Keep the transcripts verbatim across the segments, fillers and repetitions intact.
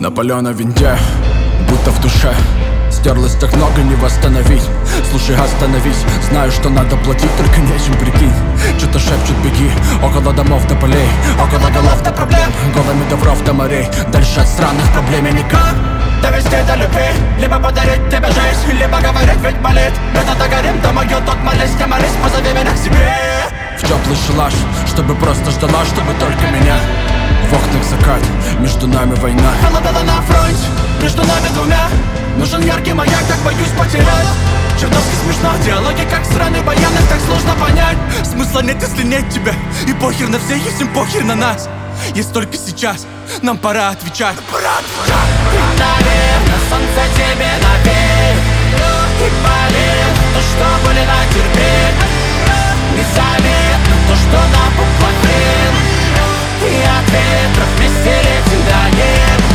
На паленой винде, будто в душе. Стерлось так много, не восстановить. Слушай, остановись, знаю, что надо платить, только нечем, прикинь. Что-то шепчут, беги, около домов до полей, около голов до проблем, голыми до вров до морей. Дальше от странных проблем я никак. Довести до любви, либо подарить тебе жизнь, либо говорить, ведь болит. Это догорим, то мою, тот молись, не молись, позови меня к себе. В теплый шалаш, чтобы просто ждала, чтобы только меня. В окнах закат, между нами война. Холодала на фронте, между нами двумя. Нужен яркий маяк, так боюсь потерять. Чертовски смешно, диалоги как сраный баян, их так сложно понять. Смысла нет, если нет тебя. И похер на всех, если похер на нас. Есть только сейчас, нам пора отвечать. Пора отвечать. Наверное, солнце тебе навеет и болит то, что были натерпеть. Незаметно то, что напукло хрен. И от ветров вместе летим до неба.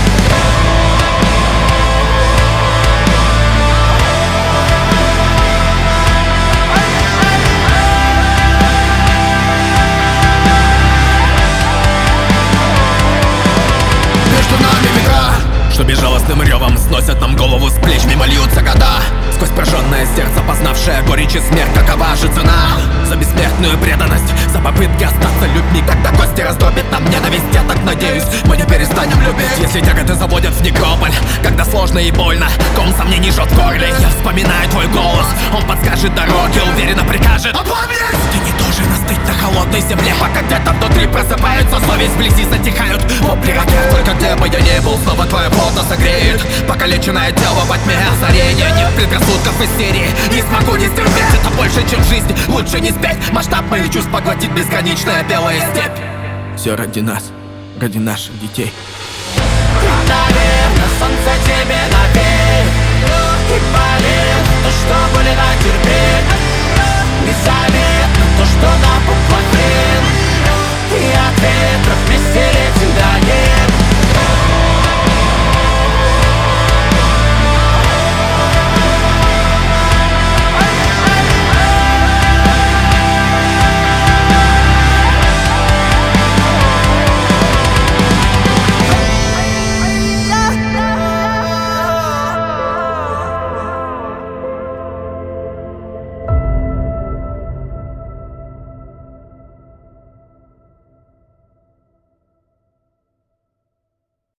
Что безжалостным ревом сносят нам голову с плеч, мимо льются года. Сквозь прожженное сердце, познавшее горечь и смерть, какова же цена? За бессмертную преданность, за попытки остаться людьми. Когда кости раздробит нам ненависть, я так надеюсь, мы не перестанем любить. Если тяготы заводят в некрополь, когда сложно и больно, ком сомнений жжет в горле, я вспоминаю твой голос. Он подскажет дороги, уверенно прикажет. Опомнись! Ты не должен остыть на холодной земле, пока где-то внутри просыпаются, совесть вблизи затихают. Вопли ракет, только где бы я не был, снова твоя плотно согреет покалеченное тело во тьме озарения. Нет предрассудков истерии, не смогу не стерпеть. Это больше, чем жизнь, лучше не спеть. Масштаб моих чувств поглотит бесконечная белая степь. Все ради нас, ради наших детей. Наверное, солнце тебе навеет и болит то, что были натерпеть. Незаметно то, что напукло хрен. И от ветров вместе летим до неба.